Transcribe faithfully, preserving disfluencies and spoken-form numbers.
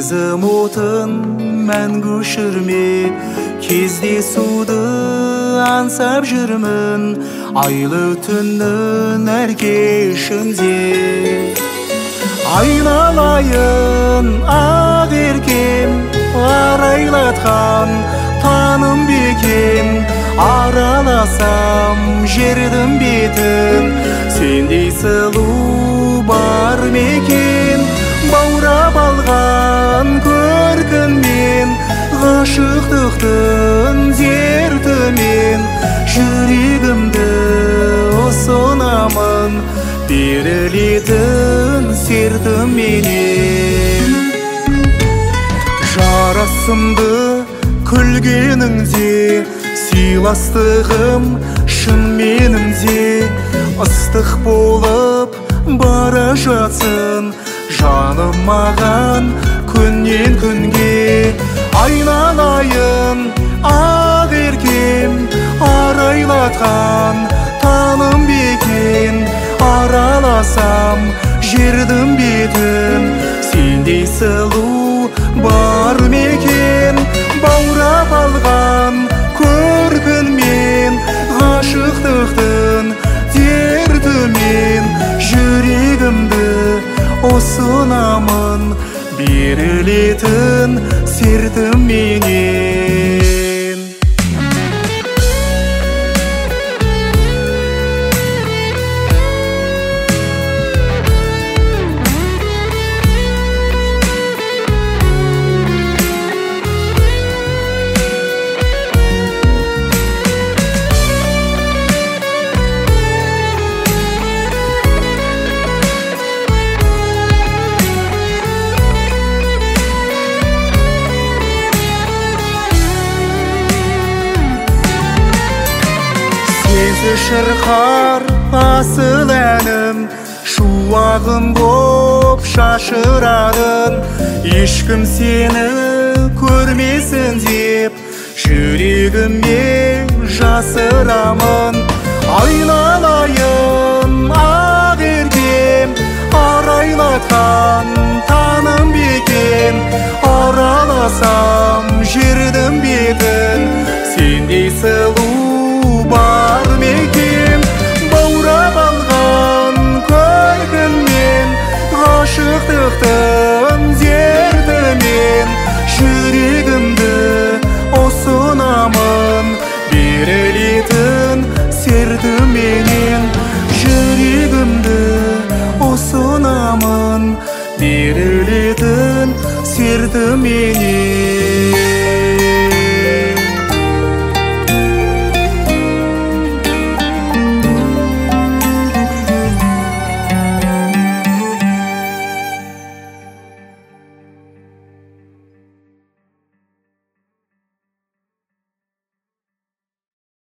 сезім отын мәңгі өшірме, кездесуді аңсап жүрмін айлы түннің әр кешінде. Айналайын ақ еркем, арайлатқан таным бекем, араласам жердің бетін, сендей сұлу бар мекен. Баурап алған көркіңмен, ғашықтықтың дертімен, жүрегімді ұсынамын берілетін сертіменен. Жарасымды күлгеніңде, сыйластығым шын меніңде, ыстық болып бара жатсын жаным маған күннен күнге. Айналайын ақ еркем, арайлатқан таным бекен, араласам жердің бетін, сендей сұлу бар мекен. Баурап алған көркіңмен, ғашықтықтың дертімен, жүрегімді ұсынамын берілетін сертіменен. Сезі шырқар асыл әнім, шуағым боп шашырадың. Ешкім сені көрмесін деп жүрегіме жасырамын. Айналайын ақ еркем, арайлатқан таным бекен, араласам жердің бетін, сендей сұлу бар мекен. Баурап алған көркіңмен, ғашықтықтың дертімен, жүрегімді ұсынамын берілетін сертіменен. Жүрегімді ұсынамын берілетін сертіменен.